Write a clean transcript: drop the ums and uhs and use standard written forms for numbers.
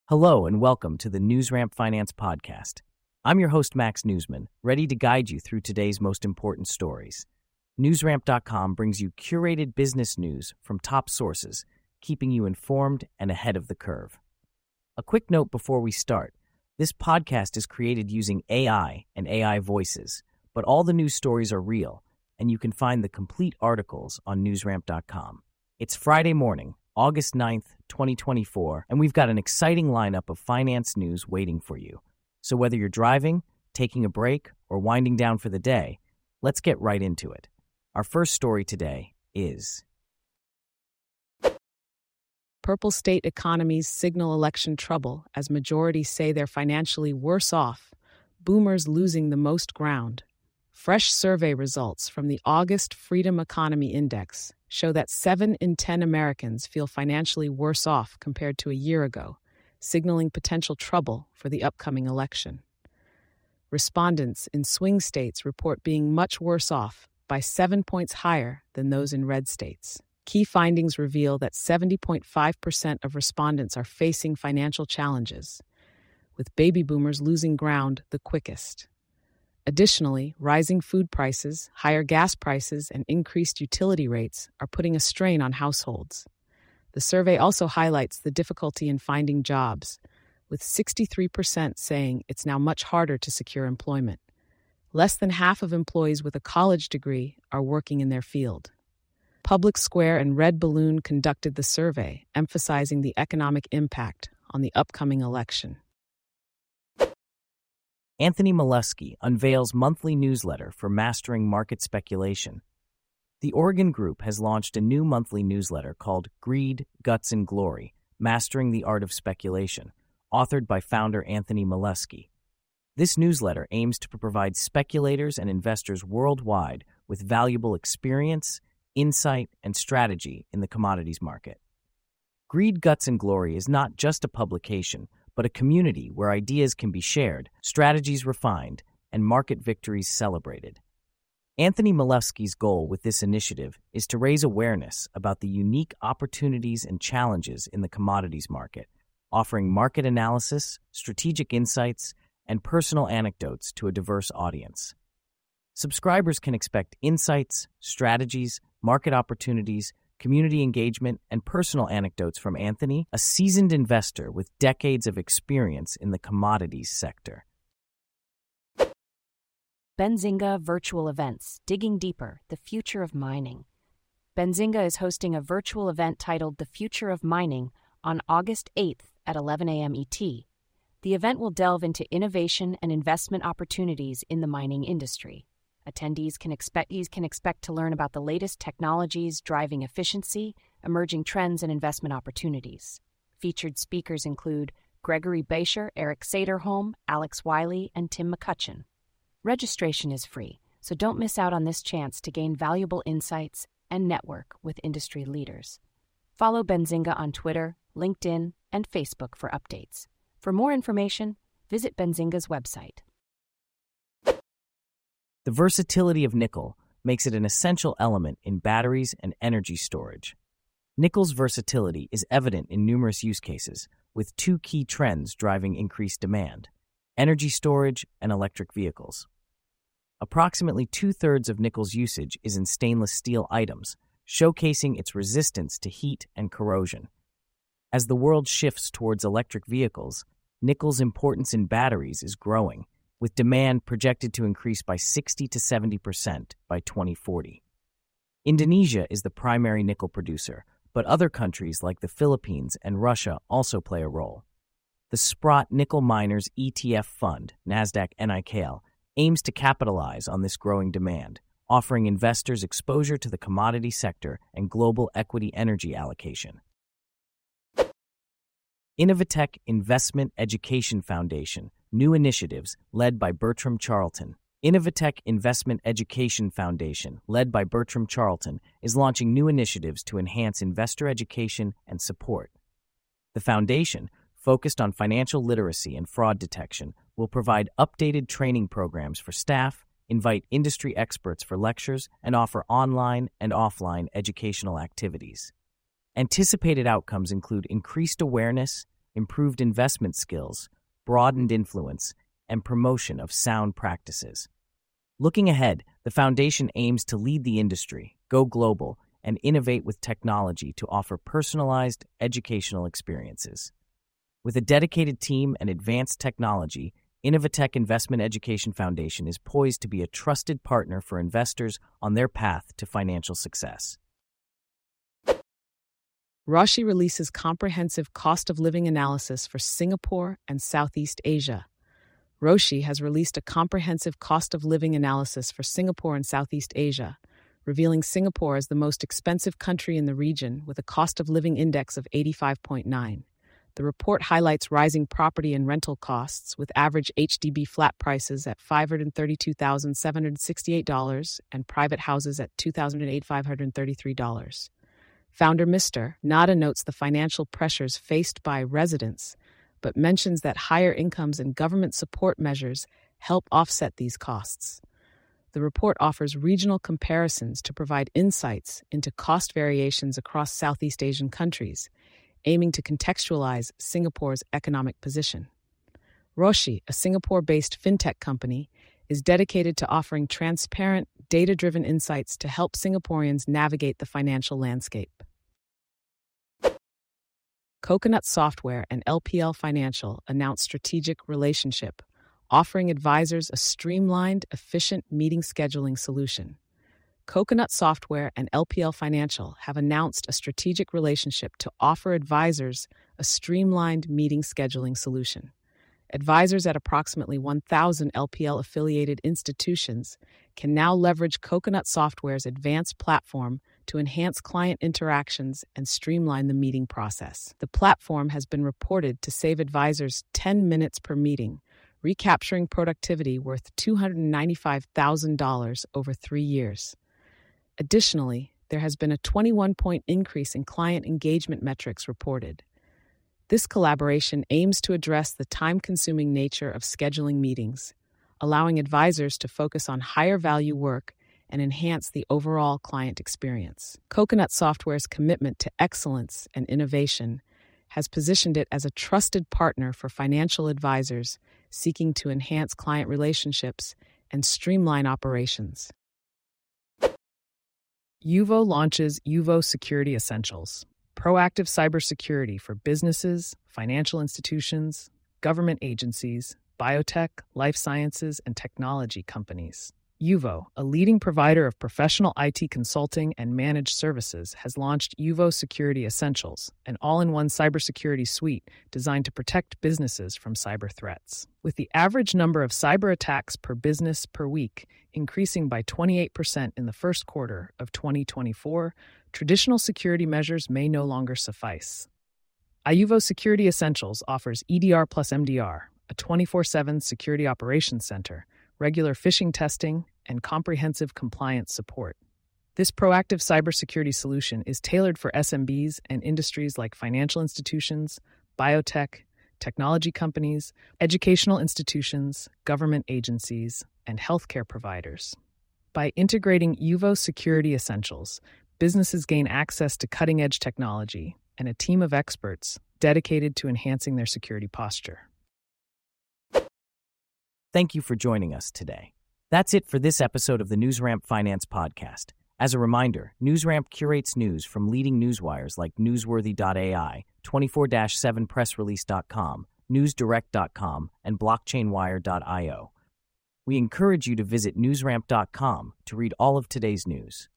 Hello and welcome to the NewsRamp Finance Podcast. I'm your host, Max Newsman, ready to guide you through today's most important stories. NewsRamp.com brings you curated business news from top sources, keeping you informed and ahead of the curve. A quick note before we start. This podcast is created using AI and AI voices, but all the news stories are real, and you can find the complete articles on NewsRamp.com. It's Friday morning, August 9th, 2024, and we've got an exciting lineup of finance news waiting for you. So whether you're driving, taking a break, or winding down for the day, let's get right into it. Our first story today is Purple state economies signal election trouble as majorities say they're financially worse off, boomers losing the most ground. Fresh survey results from the August Freedom Economy Index show that 7 in 10 Americans feel financially worse off compared to a year ago, signaling potential trouble for the upcoming election. Respondents in swing states report being much worse off, by 7 points higher than those in red states. Key findings reveal that 70.5% of respondents are facing financial challenges, with baby boomers losing ground the quickest. Additionally, rising food prices, higher gas prices, and increased utility rates are putting a strain on households. The survey also highlights the difficulty in finding jobs, with 63% saying it's now much harder to secure employment. Less than half of employees with a college degree are working in their field. Public Square and Red Balloon conducted the survey, emphasizing the economic impact on the upcoming election. Anthony Mielewski unveils monthly newsletter for mastering market speculation. The Oregon Group has launched a new monthly newsletter called Greed, Guts, and Glory, Mastering the Art of Speculation, authored by founder Anthony Mielewski. This newsletter aims to provide speculators and investors worldwide with valuable experience, insight, and strategy in the commodities market. Greed, Guts, and Glory is not just a publication, but a community where ideas can be shared, strategies refined, and market victories celebrated. Anthony Mielewski's goal with this initiative is to raise awareness about the unique opportunities and challenges in the commodities market, offering market analysis, strategic insights, and personal anecdotes to a diverse audience. Subscribers can expect insights, strategies, market opportunities, community engagement, and personal anecdotes from Anthony, a seasoned investor with decades of experience in the commodities sector. Benzinga Virtual Events, Digging Deeper, The Future of Mining. Benzinga is hosting a virtual event titled The Future of Mining on August 8th at 11 a.m. ET. The event will delve into innovation and investment opportunities in the mining industry. Attendees can expect to learn about the latest technologies driving efficiency, emerging trends, and investment opportunities. Featured speakers include Gregory Baescher, Eric Saderholm, Alex Wiley, and Tim McCutcheon. Registration is free, so don't miss out on this chance to gain valuable insights and network with industry leaders. Follow Benzinga on Twitter, LinkedIn, and Facebook for updates. For more information, visit Benzinga's website. The versatility of nickel makes it an essential element in batteries and energy storage. Nickel's versatility is evident in numerous use cases, with two key trends driving increased demand: energy storage and electric vehicles. Approximately 2/3 of nickel's usage is in stainless steel items, showcasing its resistance to heat and corrosion. As the world shifts towards electric vehicles, nickel's importance in batteries is growing, with demand projected to increase by 60 to 70% by 2040. Indonesia is the primary nickel producer, but other countries like the Philippines and Russia also play a role. The Sprott Nickel Miners ETF Fund, NASDAQ NIKL, aims to capitalize on this growing demand, offering investors exposure to the commodity sector and global equity energy allocation. Innovatech Investment Education Foundation, new initiatives led by Bertram Charlton. Innovatech Investment Education Foundation, led by Bertram Charlton, is launching new initiatives to enhance investor education and support. The foundation, focused on financial literacy and fraud detection, will provide updated training programs for staff, invite industry experts for lectures, and offer online and offline educational activities. Anticipated outcomes include increased awareness, improved investment skills, broadened influence, and promotion of sound practices. Looking ahead, the foundation aims to lead the industry, go global, and innovate with technology to offer personalized educational experiences. With a dedicated team and advanced technology, Innovatech Investment Education Foundation is poised to be a trusted partner for investors on their path to financial success. Roshi releases comprehensive cost of living analysis for Singapore and Southeast Asia. Roshi has released a comprehensive cost of living analysis for Singapore and Southeast Asia, revealing Singapore as the most expensive country in the region with a cost of living index of 85.9. The report highlights rising property and rental costs, with average HDB flat prices at $532,768 and private houses at $2,833. Founder Mr. Nada notes the financial pressures faced by residents, but mentions that higher incomes and government support measures help offset these costs. The report offers regional comparisons to provide insights into cost variations across Southeast Asian countries, aiming to contextualize Singapore's economic position. Roshi, a Singapore-based fintech company, is dedicated to offering transparent, data-driven insights to help Singaporeans navigate the financial landscape. Coconut Software and LPL Financial announced strategic relationship, offering advisors a streamlined, efficient meeting scheduling solution. Coconut Software and LPL Financial have announced a strategic relationship to offer advisors a streamlined meeting scheduling solution. Advisors at approximately 1,000 LPL-affiliated institutions can now leverage Coconut Software's advanced platform to enhance client interactions and streamline the meeting process. The platform has been reported to save advisors 10 minutes per meeting, recapturing productivity worth $295,000 over 3 years. Additionally, there has been a 21-point increase in client engagement metrics reported. This collaboration aims to address the time-consuming nature of scheduling meetings, allowing advisors to focus on higher-value work and enhance the overall client experience. Coconut Software's commitment to excellence and innovation has positioned it as a trusted partner for financial advisors seeking to enhance client relationships and streamline operations. Yuvo launches Yuvo Security Essentials, proactive cybersecurity for businesses, financial institutions, government agencies, biotech, life sciences, and technology companies. Yuvo, a leading provider of professional IT consulting and managed services, has launched Yuvo Security Essentials, an all-in-one cybersecurity suite designed to protect businesses from cyber threats. With the average number of cyber attacks per business per week increasing by 28% in the first quarter of 2024, traditional security measures may no longer suffice. Yuvo Security Essentials offers EDR plus MDR, a 24/7 security operations center, regular phishing testing, and comprehensive compliance support. This proactive cybersecurity solution is tailored for SMBs and industries like financial institutions, biotech, technology companies, educational institutions, government agencies, and healthcare providers. By integrating Yuvo Security Essentials, businesses gain access to cutting-edge technology and a team of experts dedicated to enhancing their security posture. Thank you for joining us today. That's it for this episode of the NewsRamp Finance Podcast. As a reminder, NewsRamp curates news from leading newswires like Newsworthy.ai, 24/7pressrelease.com, NewsDirect.com, and BlockchainWire.io. We encourage you to visit newsramp.com to read all of today's news.